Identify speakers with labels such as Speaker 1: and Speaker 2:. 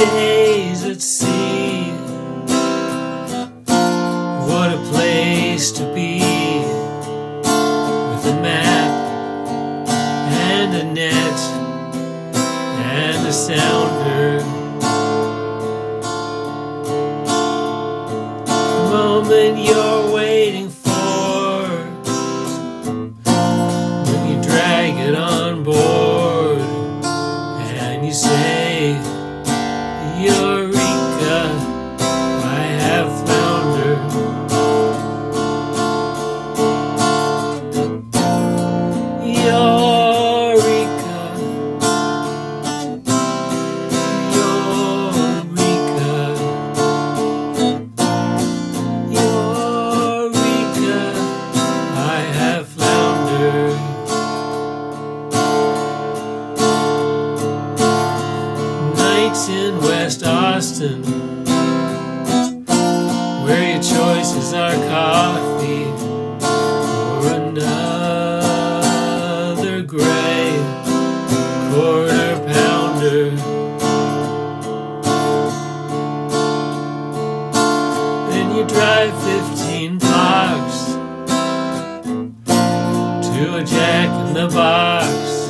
Speaker 1: days at sea. What a place to be, with a map and a net and a sounder. The moment you're waiting for, when you drag it on board and you say, Eureka, I have flounder. Eureka, Eureka, Eureka, I have flounder. Nights in West Austin, where your choices are coffee or another gray quarter pounder. Then you drive 15 blocks to a Jack in the Box.